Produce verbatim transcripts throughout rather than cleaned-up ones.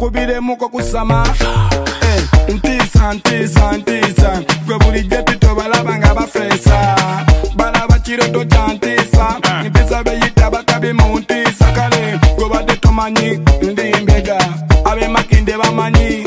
nkubire muko kusama eh ntisa ntisa ntisa gwe buli jepito balaba nga bafesa balaba kiroto chantisa ntisa beyita bakabi muntisa kale go bade tomanyi ndi mbega abe makinde bamanyi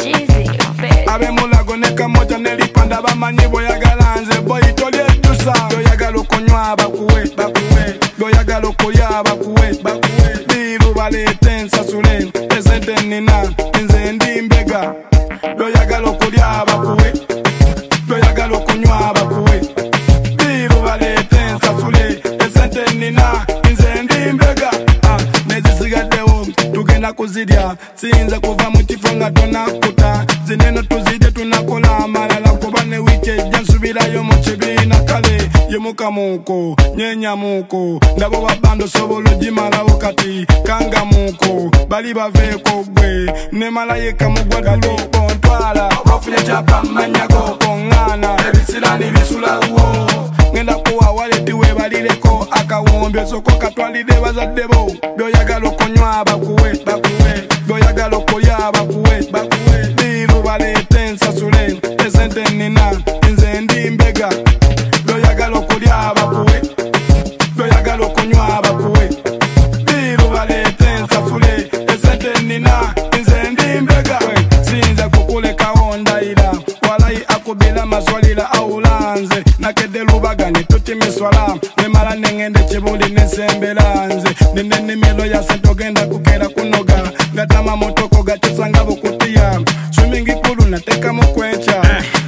abe mulago ne kamoja nelipanda bamanyi boyagalanze boy tolye tusa boyagalo konywa bakuwe bakuwe boyagalo koya bakuwe bakuwe biru balete sasule esente nina nze ndi mbega boyagalo kulya bakuwe boyagalo konywa bakuwe biru balete sasule esente nina nze ndi mbega ah nezisigadewo tugenda kuzidya sinza kuva mu kifunga tonakuta zineno tuzide tunakola amalala kuba ne weekend jansubirayo mu kibina kale yemuka muko nyenya muko ndabo babando sobolo jimalawo kati kanga muko bali baveko gwe ne malayika mugwadalo kontwala bafunya chapa manyago kongana ebisilani bisulawo ngenda kuwa waletiwe balireko akawombyo soko katwalide bazaddebo byoyagalo konywa bakuwe bakuwe byoyagalo kolya bakuwe bakuwe biru balete nsasule esente nina nze ndi mbega byoyagalo kolya bakuwe byoyagalo konywa bakuwe biru balete nsasule esente nina nze ndi mbega sinza kukuleka ondayira walai akubila maswalira aulanze nakede lubagane tuti miswala nemala nengende chibuli nesembelanze nene nimelo ya sento genda kukera kunoga gatama motoko gatisanga bukutia swimming ikulu nateka mukwecha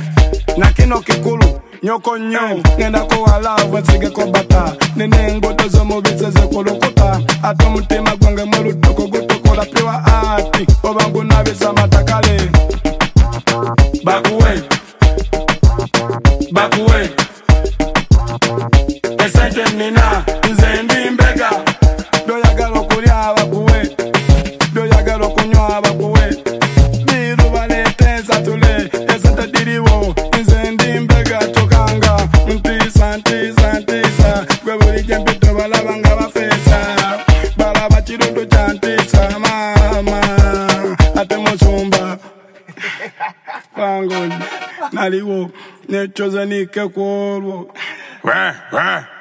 na kino kikulu nyoko nyo ngenda ko walavu nsige ko bata nene ngoto zo mubitse ze kulukuta ato mutima gwange mulutoko gutokola pewa ati obangu nabisa matakale bakuwe bakuwe esente nina nze ndi mbega doyagalo kulya bakuwe doyagalo kunywa bakuwe biru balete satule esente diriwo nze ndi mbega tokanga ntisa ntisa ntisa gwe buli jempito balaba nga bafesa balaba kirundo kya ntisa mama ate musumba Naliwo, nechoza nike kwolwo. Wah, wah.